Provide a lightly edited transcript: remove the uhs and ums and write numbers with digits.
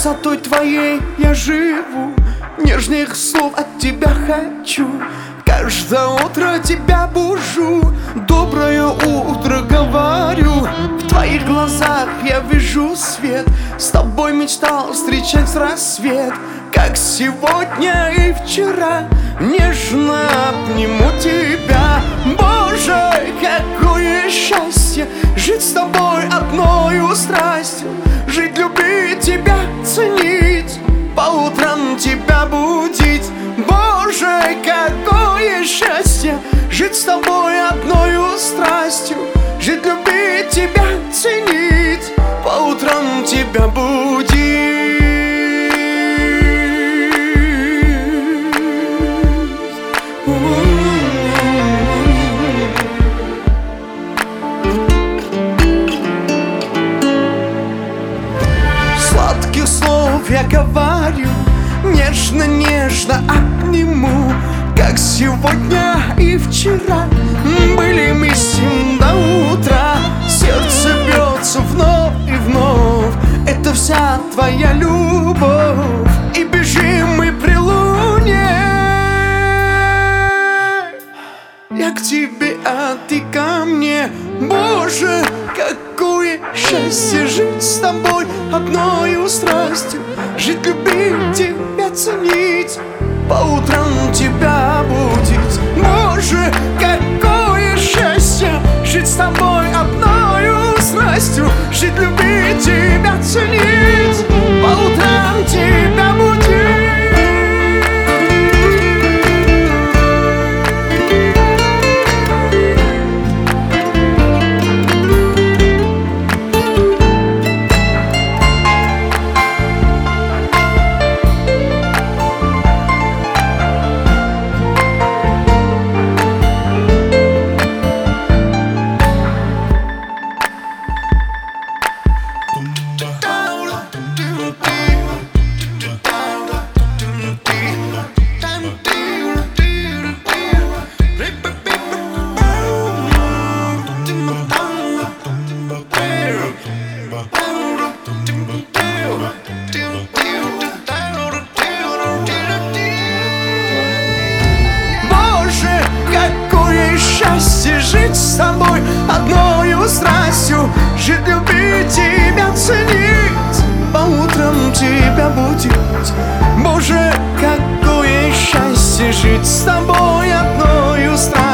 красотой твоей я живу, нежных слов от тебя хочу. Каждое утро тебя бужу, доброе утро говорю. В твоих глазах я вижу свет, с тобой мечтал встречать рассвет. Как сегодня и вчера, нежно обниму тебя. Боже, какое счастье жить с тобой одною страстью, жить, любить тебя, ценить, по утрам тебя будить. Боже, какое счастье жить с тобой одною страстью, жить, любить тебя, ценить, по утрам тебя будить. Сладких слов я говорю, нежно-нежно обниму. Как сегодня и вчера были мы с ним до утра. Сердце бьется вновь и вновь, это вся твоя любовь. И бежим мы при луне, я к тебе, а ты ко мне. Боже, какое счастье жить с тобой одною страстью, жить, любить тебя, ценить, по утрам тебя будить. Боже, какое счастье жить с тобой одною страстью, жить, любить тебя, ценить, по утрам тебя будить. Боже, какое счастье жить с тобой одною страстью, жить, любить тебя, ценить, по утрам тебя будить. Боже, какое счастье жить с тобой одною страстью.